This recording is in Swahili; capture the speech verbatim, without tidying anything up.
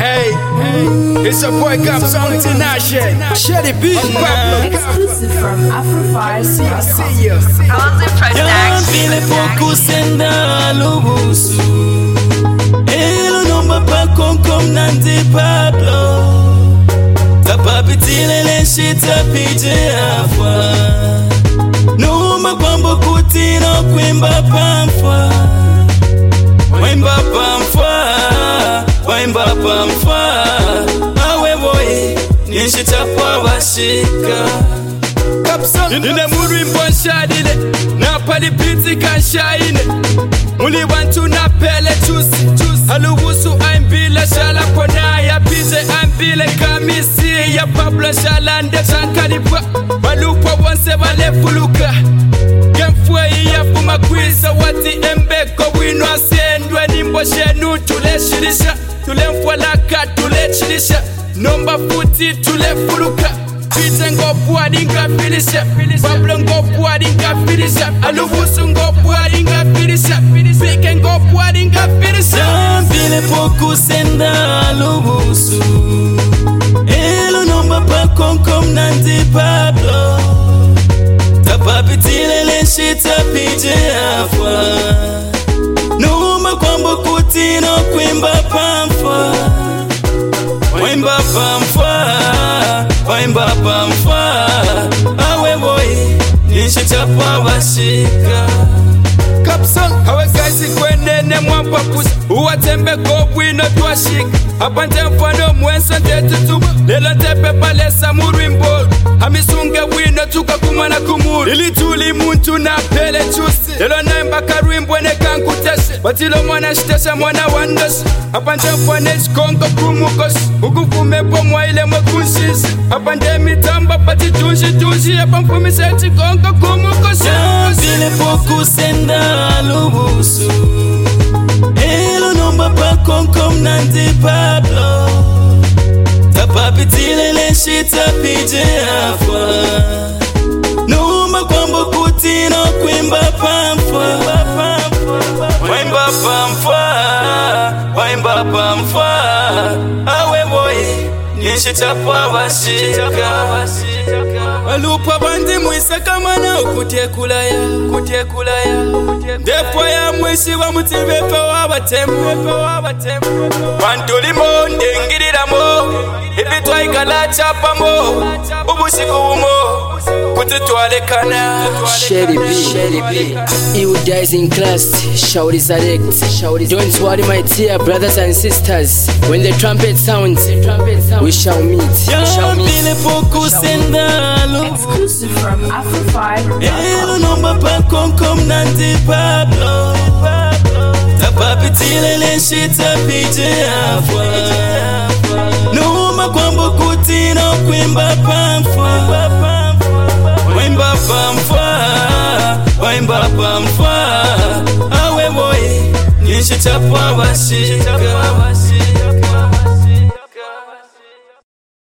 Hey, it's a boy Capson International. Shelly B. Exclusive from Afrofire. I see you. Yan vile pouco senda lubusu Elo nomba pa konkom nandi Pablo Tapapitile le shita pije afwa Numa kwambo kutino kwimba pamfwa Wimba pamfwa Wimba pamfwa Awe boy Nishita kwa washika Nine muri mbonshadile Na pali piti kanshaine Muli wantu na pele chusi Halubusu aimbile shala kona ya pije aimbile kamisi Ya Pablo shalande chankalipa Walupa wanse wale fuluka Gemfwe ya fuma kwisa wati embeko wino asiendwe Nimbo shenu tule shirisha Tule mfwalaka tule chirisha Nomba futi tule fuluka Pite ngo puadi nga filisha Pablo ngo puadi nga filisha Alubusu ngo puadi nga filisha Pike ngo puadi nga filisha Jambile poku senda alubusu Elo nomba pa konkom nandi Pablo Tapapitile le shita pije afwa Numa kwambo kutino kwimba pamfwa Wimba pamfwa Wimba pamfwa Awe boy Nishita pa washika Capson Hawe gaisi kwenene mwamba pusa Uwatembe kobwino tuwashika Apante mfano mwenso ndetutubu Lelo ntepe pale samuru imbolu Hamisunge wino tuka kumana kumuru Ili tuli muntu na pele chusi Lelo naimba karuimbwene kankuteshe Watilo mwana shitesha mwana wandoshi Apante mfane shikongo kumukoshi Ugufume pomwa ile mwakunshisi Apante mitamba pati tunshi tunshi Apa mfumise shikongo kumukoshi Jambile poku senda alubusu Elo nomba pa konkom nandi Pablo Tapapitile le shita pije afwa Numa kwambo kutino kwimba pamfwa Wimba pamfwa Wimba pamfwa Awe boy Nishita pa washika Walupa bandi mwisa kamana ukutie kulaya Kutie kulaya Depo ya mwishi wa mutivepe wabatemu Wantuli mo ndengirira mo Ibitwa ikala chapa mo Ubusiku umo Kutituale kana Shelly B, Shelly B. You guys in class, shout is direct. Don't worry my dear brothers and sisters. When the trumpet sounds, we shall meet. We shall meet. Exclusive from Afrofire. Elo nomba pa konkom nandi Pablo Tapapitile le shita pije afwa Numa kwambo kutino kwimba pamfwa Wimba pamfwa Wimba pamfwa Awe boy Nishita pa washika